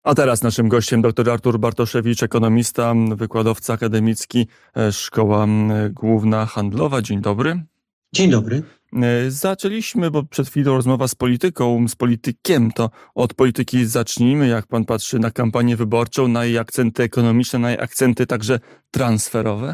A teraz naszym gościem dr Artur Bartoszewicz, ekonomista, wykładowca akademicki, Szkoła Główna Handlowa. Dzień dobry. Dzień dobry. Zaczęliśmy, bo przed chwilą rozmowa z politykiem, to od polityki zacznijmy. Jak pan patrzy na kampanię wyborczą, na jej akcenty ekonomiczne, na jej akcenty także transferowe?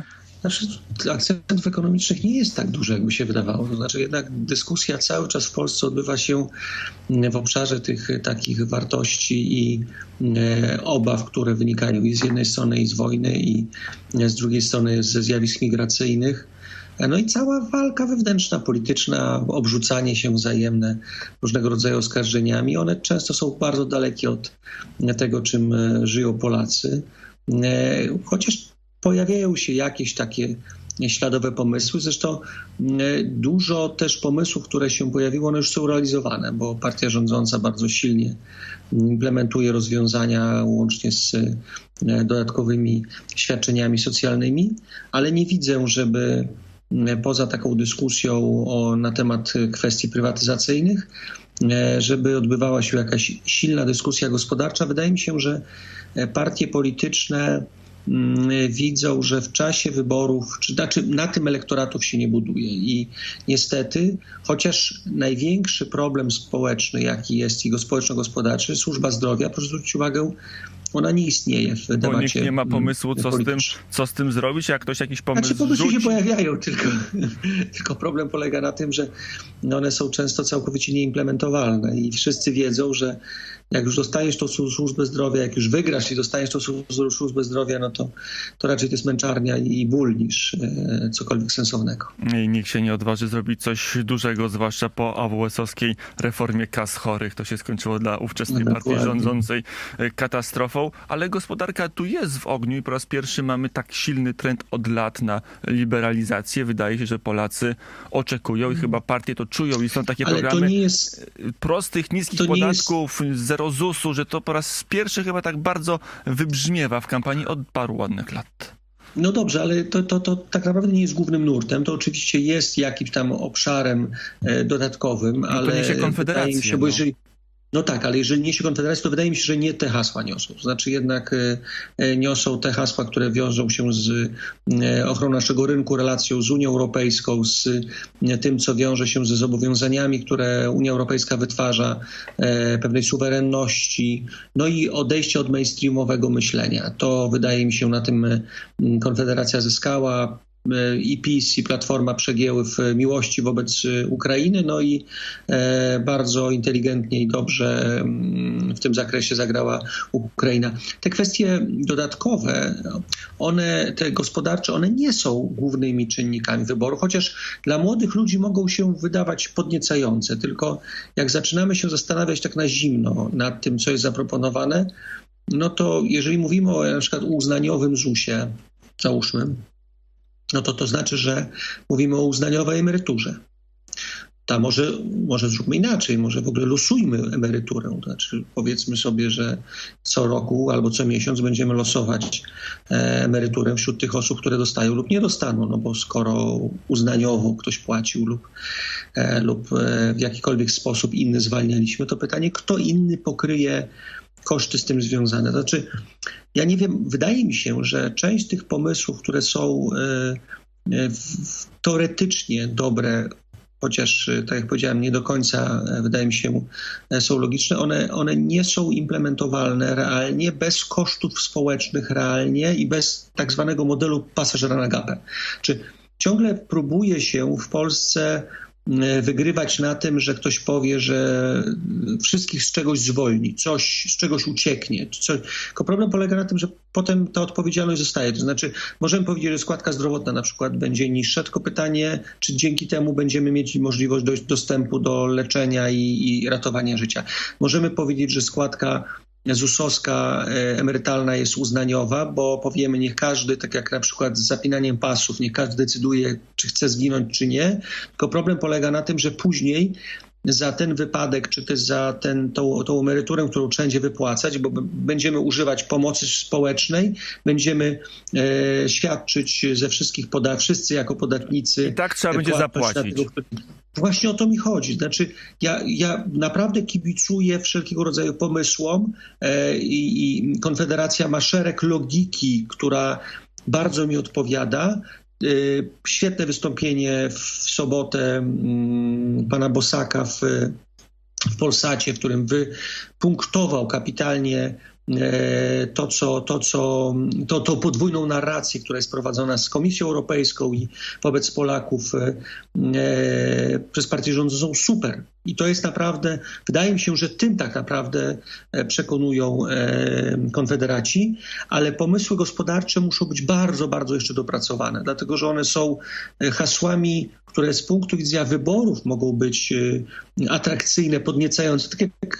Akcentów ekonomicznych nie jest tak dużo, jakby się wydawało. To znaczy jednak dyskusja cały czas w Polsce odbywa się w obszarze tych takich wartości i obaw, które wynikają i z jednej strony i z wojny, i z drugiej strony ze zjawisk migracyjnych. No i cała walka wewnętrzna, polityczna, obrzucanie się wzajemne różnego rodzaju oskarżeniami. One często są bardzo dalekie od tego, czym żyją Polacy. Chociaż pojawiają się jakieś takie śladowe pomysły. Zresztą dużo też pomysłów, które się pojawiły, one już są realizowane, bo partia rządząca bardzo silnie implementuje rozwiązania łącznie z dodatkowymi świadczeniami socjalnymi, ale nie widzę, żeby poza taką dyskusją na temat kwestii prywatyzacyjnych, żeby odbywała się jakaś silna dyskusja gospodarcza. Wydaje mi się, że partie polityczne widzą, że w czasie wyborów, na tym elektoratów się nie buduje i niestety, chociaż największy problem społeczny, jaki jest i społeczno-gospodarczy, służba zdrowia, proszę zwrócić uwagę, ona nie istnieje w debacie. Bo nikt nie ma pomysłu, co z tym zrobić, jak ktoś jakiś pomysł pomysły się pojawiają, tylko problem polega na tym, że one są często całkowicie nieimplementowalne i wszyscy wiedzą, że jak już dostajesz tą służbę zdrowia, jak już wygrasz i dostajesz tą służbę zdrowia, no to raczej to jest męczarnia i ból niż cokolwiek sensownego. I nikt się nie odważy zrobić coś dużego, zwłaszcza po AWS-owskiej reformie kas chorych. To się skończyło dla ówczesnej partii rządzącej katastrofą, ale gospodarka tu jest w ogniu i po raz pierwszy mamy tak silny trend od lat na liberalizację. Wydaje się, że Polacy oczekują i chyba partie to czują i są takie programy prostych, niskich podatków, zero ZUS-u, że to po raz pierwszy chyba tak bardzo wybrzmiewa w kampanii od paru ładnych lat. No dobrze, ale to tak naprawdę nie jest głównym nurtem. To oczywiście jest jakimś tam obszarem dodatkowym, ale to niesie Konfederacja. Się, bo jeżeli... No tak, ale jeżeli niesie Konfederacja, to wydaje mi się, że nie te hasła niosą. To znaczy jednak niosą te hasła, które wiążą się z ochroną naszego rynku, relacją z Unią Europejską, z tym, co wiąże się ze zobowiązaniami, które Unia Europejska wytwarza, pewnej suwerenności, no i odejście od mainstreamowego myślenia. To wydaje mi się, na tym Konfederacja zyskała. I PiS, i Platforma przegięły w miłości wobec Ukrainy, no i bardzo inteligentnie i dobrze w tym zakresie zagrała Ukraina. Te kwestie dodatkowe, te gospodarcze, one nie są głównymi czynnikami wyboru, chociaż dla młodych ludzi mogą się wydawać podniecające, tylko jak zaczynamy się zastanawiać tak na zimno nad tym, co jest zaproponowane, no to jeżeli mówimy o na przykład uznaniowym ZUS-ie, załóżmy, no to znaczy, że mówimy o uznaniowej emeryturze. Może zróbmy inaczej, może w ogóle losujmy emeryturę. To znaczy powiedzmy sobie, że co roku albo co miesiąc będziemy losować emeryturę wśród tych osób, które dostają lub nie dostaną. No bo skoro uznaniowo ktoś płacił lub w jakikolwiek sposób inny zwalnialiśmy, to pytanie, kto inny pokryje koszty z tym związane. To znaczy, ja nie wiem, wydaje mi się, że część tych pomysłów, które są teoretycznie dobre, chociaż, tak jak powiedziałem, nie do końca, wydaje mi się, są logiczne, one nie są implementowalne realnie, bez kosztów społecznych realnie i bez tak zwanego modelu pasażera na gapę. Czy ciągle próbuje się w Polsce wygrywać na tym, że ktoś powie, że wszystkich z czegoś zwolni, coś z czegoś ucieknie. Tylko problem polega na tym, że potem ta odpowiedzialność zostaje. To znaczy możemy powiedzieć, że składka zdrowotna na przykład będzie niższa, tylko pytanie, czy dzięki temu będziemy mieć możliwość dostępu do leczenia i ratowania życia. Możemy powiedzieć, że składka ZUS-owska emerytalna jest uznaniowa, bo powiemy, niech każdy, tak jak na przykład z zapinaniem pasów, niech każdy decyduje, czy chce zginąć, czy nie. Tylko problem polega na tym, że później za ten wypadek, czy też za tą emeryturę, którą wszędzie wypłacać, bo będziemy używać pomocy społecznej, będziemy świadczyć ze wszystkich wszyscy jako podatnicy. I tak trzeba będzie zapłacić. Właśnie o to mi chodzi. Znaczy, ja naprawdę kibicuję wszelkiego rodzaju pomysłom i Konfederacja ma szereg logiki, która bardzo mi odpowiada. Świetne wystąpienie w sobotę pana Bosaka w Polsacie, w którym wypunktował kapitalnie tą podwójną narrację, która jest prowadzona z Komisją Europejską i wobec Polaków przez partię rządzącą, super. I to jest naprawdę, wydaje mi się, że tym tak naprawdę przekonują konfederaci, ale pomysły gospodarcze muszą być bardzo, bardzo jeszcze dopracowane, dlatego że one są hasłami, które z punktu widzenia wyborów mogą być atrakcyjne, podniecające, tak jak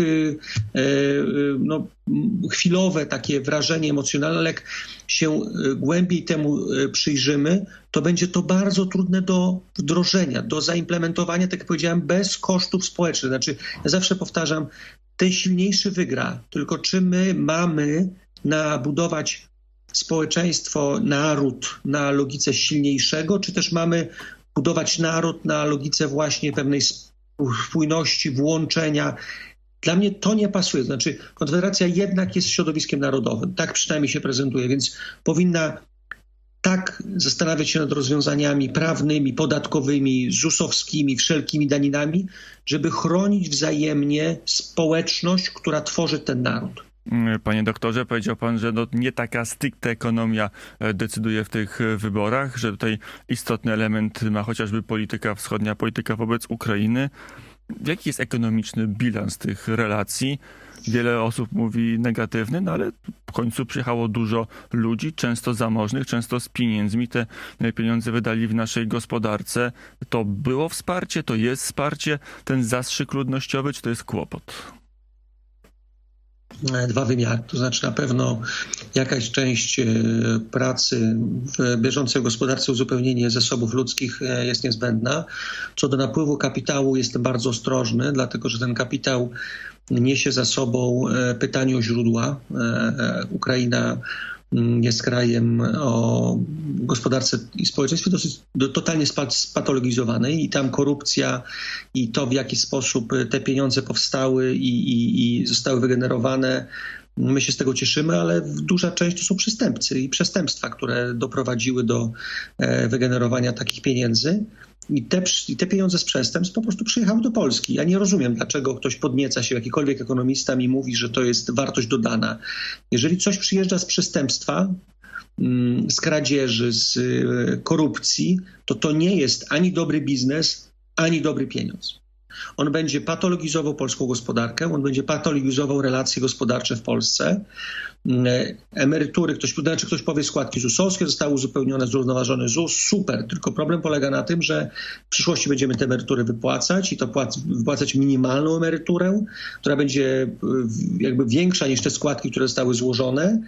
chwilowe takie wrażenie emocjonalne, ale jak się głębiej temu przyjrzymy, to będzie to bardzo trudne do wdrożenia, do zaimplementowania, tak jak powiedziałem, bez kosztów społecznych. Znaczy, ja zawsze powtarzam, ten silniejszy wygra, tylko czy my mamy nabudować społeczeństwo, naród na logice silniejszego, czy też mamy budować naród na logice właśnie pewnej spójności, włączenia. Dla mnie to nie pasuje. Znaczy, Konfederacja jednak jest środowiskiem narodowym. Tak przynajmniej się prezentuje, więc powinna tak zastanawiać się nad rozwiązaniami prawnymi, podatkowymi, ZUS-owskimi, wszelkimi daninami, żeby chronić wzajemnie społeczność, która tworzy ten naród. Panie doktorze, powiedział pan, że nie taka stricte ekonomia decyduje w tych wyborach, że tutaj istotny element ma chociażby polityka wschodnia, polityka wobec Ukrainy. Jaki jest ekonomiczny bilans tych relacji? Wiele osób mówi negatywny, no ale w końcu przyjechało dużo ludzi, często zamożnych, często z pieniędzmi. Te pieniądze wydali w naszej gospodarce. To było wsparcie, to jest wsparcie, ten zastrzyk ludnościowy, czy to jest kłopot? Dwa wymiary. To znaczy na pewno jakaś część pracy w bieżącej gospodarce, uzupełnienie zasobów ludzkich jest niezbędna. Co do napływu kapitału jestem bardzo ostrożny, dlatego że ten kapitał niesie za sobą pytanie o źródła. Ukraina jest krajem o gospodarce i społeczeństwie totalnie spatologizowanej i tam korupcja i to, w jaki sposób te pieniądze powstały i zostały wygenerowane, my się z tego cieszymy, ale duża część to są przestępcy i przestępstwa, które doprowadziły do wygenerowania takich pieniędzy. I te pieniądze z przestępstw po prostu przyjechały do Polski. Ja nie rozumiem, dlaczego ktoś podnieca się, jakikolwiek ekonomista mi mówi, że to jest wartość dodana. Jeżeli coś przyjeżdża z przestępstwa, z kradzieży, z korupcji, to nie jest ani dobry biznes, ani dobry pieniądz. On będzie patologizował polską gospodarkę, on będzie patologizował relacje gospodarcze w Polsce. Emerytury, ktoś powie, składki ZUS-owskie zostały uzupełnione, zrównoważony ZUS, super, tylko problem polega na tym, że w przyszłości będziemy te emerytury wypłacać i to wypłacać minimalną emeryturę, która będzie jakby większa niż te składki, które zostały złożone.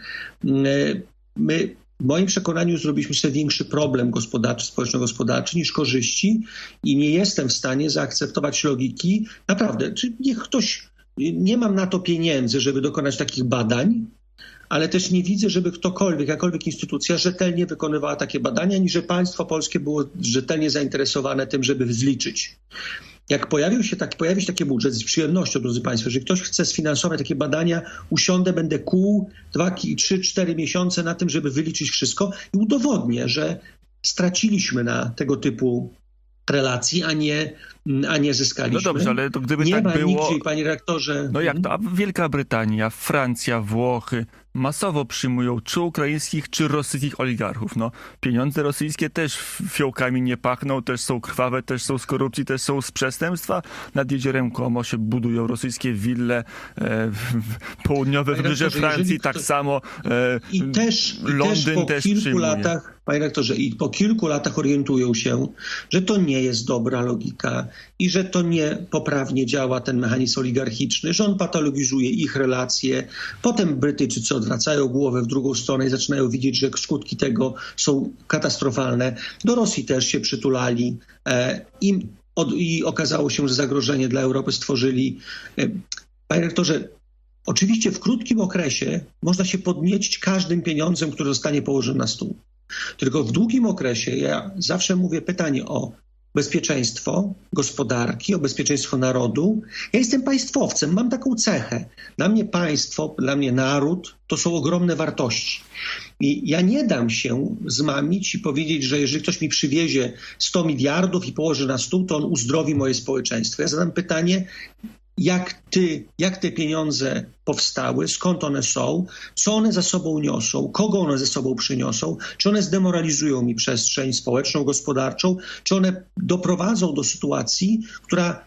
My w moim przekonaniu zrobiliśmy sobie większy problem gospodarczy, społeczno-gospodarczy niż korzyści i nie jestem w stanie zaakceptować logiki. Naprawdę, czy niech ktoś, nie mam na to pieniędzy, żeby dokonać takich badań, ale też nie widzę, żeby ktokolwiek, jakakolwiek instytucja rzetelnie wykonywała takie badania, ani że państwo polskie było rzetelnie zainteresowane tym, żeby zliczyć. Jak pojawi się taki budżet, z przyjemnością, drodzy państwo, jeżeli ktoś chce sfinansować takie badania, usiądę, będę kłuł 2, 3, 4 miesiące na tym, żeby wyliczyć wszystko i udowodnię, że straciliśmy na tego typu relacji, a nie zyskaliśmy. No dobrze, ale to gdyby nie tak ma było... nigdzie, panie redaktorze... No jak to? A Wielka Brytania, Francja, Włochy masowo przyjmują czy ukraińskich, czy rosyjskich oligarchów. No, pieniądze rosyjskie też fiołkami nie pachną, też są krwawe, też są z korupcji, też są z przestępstwa. Nad jeziorem Como się budują rosyjskie wille, południowe wybrzeże Francji tak samo. Londyn też przyjmuje. Panie rektorze, i po kilku latach orientują się, że to nie jest dobra logika i że to nie poprawnie działa ten mechanizm oligarchiczny, że on patologizuje ich relacje. Potem Brytyjczycy odwracają głowę w drugą stronę i zaczynają widzieć, że skutki tego są katastrofalne. Do Rosji też się przytulali i okazało się, że zagrożenie dla Europy stworzyli. Panie rektorze, oczywiście w krótkim okresie można się podniecić każdym pieniądzem, który zostanie położony na stół. Tylko w długim okresie, ja zawsze mówię pytanie o bezpieczeństwo gospodarki, o bezpieczeństwo narodu. Ja jestem państwowcem, mam taką cechę. Dla mnie państwo, dla mnie naród to są ogromne wartości. I ja nie dam się zmamić i powiedzieć, że jeżeli ktoś mi przywiezie 100 miliardów i położy na stół, to on uzdrowi moje społeczeństwo. Ja zadam pytanie, jak te pieniądze powstały, skąd one są, co one za sobą niosą, kogo one ze sobą przyniosą, czy one zdemoralizują mi przestrzeń społeczną, gospodarczą, czy one doprowadzą do sytuacji, która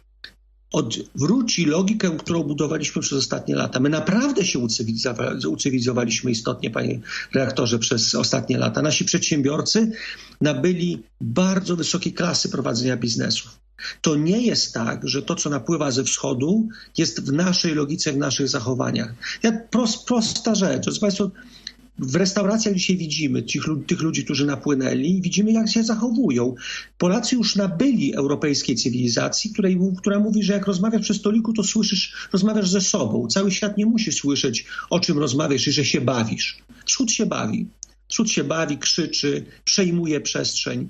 odwróci logikę, którą budowaliśmy przez ostatnie lata. My naprawdę się ucywilizowaliśmy istotnie, panie redaktorze, przez ostatnie lata. Nasi przedsiębiorcy nabyli bardzo wysokiej klasy prowadzenia biznesów. To nie jest tak, że to, co napływa ze wschodu, jest w naszej logice, w naszych zachowaniach. Prosta rzecz. Drodzy państwo, w restauracjach dzisiaj widzimy tych ludzi, którzy napłynęli, i widzimy, jak się zachowują. Polacy już nabyli europejskiej cywilizacji, która mówi, że jak rozmawiasz przy stoliku, to rozmawiasz ze sobą. Cały świat nie musi słyszeć, o czym rozmawiasz i że się bawisz. Wschód się bawi. Wschód się bawi, krzyczy, przejmuje przestrzeń.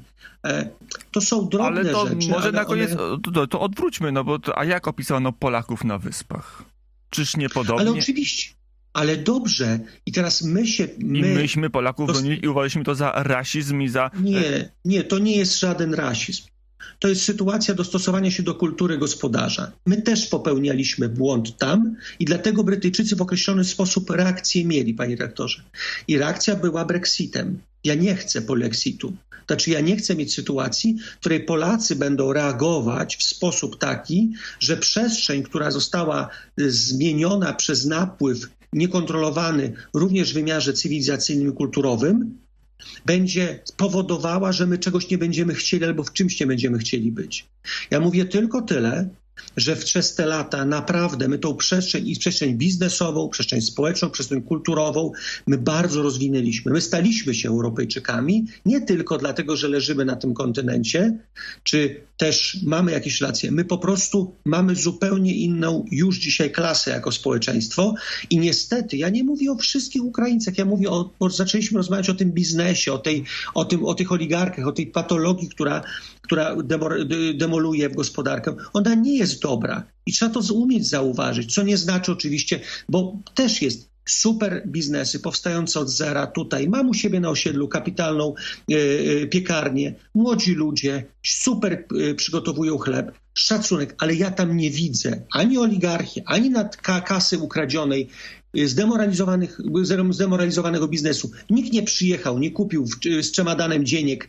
To są drobne rzeczy. Może na koniec to odwróćmy, a jak opisano Polaków na Wyspach? Czyż nie podobnie? Ale oczywiście. Ale dobrze. I teraz myśmy Polaków bronili i uważaliśmy to za rasizm i za... Nie, to nie jest żaden rasizm. To jest sytuacja dostosowania się do kultury gospodarza. My też popełnialiśmy błąd tam i dlatego Brytyjczycy w określony sposób reakcję mieli, panie redaktorze. I reakcja była Brexitem. Ja nie chcę polexitu. Znaczy, ja nie chcę mieć sytuacji, w której Polacy będą reagować w sposób taki, że przestrzeń, która została zmieniona przez napływ niekontrolowany również w wymiarze cywilizacyjnym i kulturowym, będzie powodowała, że my czegoś nie będziemy chcieli albo w czymś nie będziemy chcieli być. Ja mówię tylko tyle, że przez te lata naprawdę my tą przestrzeń biznesową, przestrzeń społeczną, przestrzeń kulturową my bardzo rozwinęliśmy. My staliśmy się Europejczykami nie tylko dlatego, że leżymy na tym kontynencie, czy też mamy jakieś relacje. My po prostu mamy zupełnie inną już dzisiaj klasę jako społeczeństwo i niestety ja nie mówię o wszystkich Ukraińcach, ja mówię bo zaczęliśmy rozmawiać o tym biznesie, o tych oligarchach, o tej patologii, która demoluje gospodarkę. Ona nie jest dobra i trzeba to umieć zauważyć, co nie znaczy oczywiście, bo też jest super biznesy powstające od zera tutaj. Mam u siebie na osiedlu kapitalną piekarnię. Młodzi ludzie super przygotowują chleb. Szacunek, ale ja tam nie widzę ani oligarchii, ani kasy ukradzionej, zdemoralizowanego biznesu. Nikt nie przyjechał, nie kupił z czemadanem dzieniek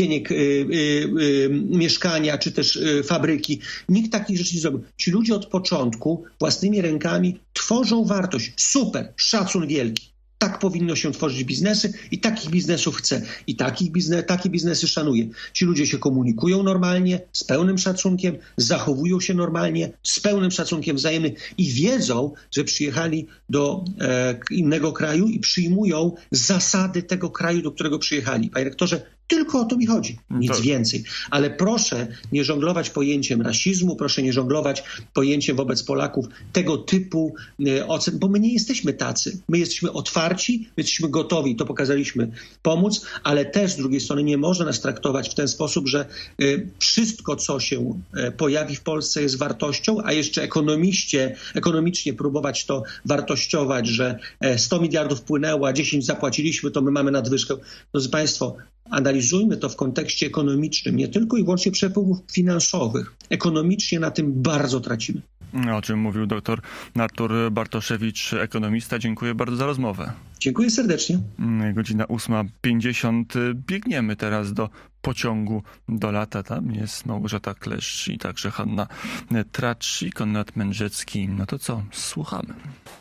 mieszkania czy też fabryki. Nikt takich rzeczy nie zrobił. Ci ludzie od początku własnymi rękami tworzą wartość. Super, szacun wielki. Tak powinno się tworzyć biznesy i takich biznesów chcę. I takie biznesy szanuję. Ci ludzie się komunikują normalnie, z pełnym szacunkiem, zachowują się normalnie, z pełnym szacunkiem wzajemnym i wiedzą, że przyjechali do innego kraju i przyjmują zasady tego kraju, do którego przyjechali. Panie rektorze, tylko o to mi chodzi, nic więcej. Ale proszę nie żonglować pojęciem rasizmu, proszę nie żonglować pojęciem wobec Polaków tego typu ocen, bo my nie jesteśmy tacy. My jesteśmy otwarci, my jesteśmy gotowi, to pokazaliśmy, pomóc, ale też z drugiej strony nie można nas traktować w ten sposób, że wszystko, co się pojawi w Polsce jest wartością, a jeszcze ekonomicznie próbować to wartościować, że 100 miliardów wpłynęło, a 10 zapłaciliśmy, to my mamy nadwyżkę. Drodzy państwo, analizujmy to w kontekście ekonomicznym, nie tylko i wyłącznie przepływów finansowych. Ekonomicznie na tym bardzo tracimy. O czym mówił dr Artur Bartoszewicz, ekonomista. Dziękuję bardzo za rozmowę. Dziękuję serdecznie. Godzina 8:50. Biegniemy teraz do pociągu do lata. Tam jest Małgorzata Kleszcz i także Hanna Tracz i Konrad Mędrzecki. No to co? Słuchamy.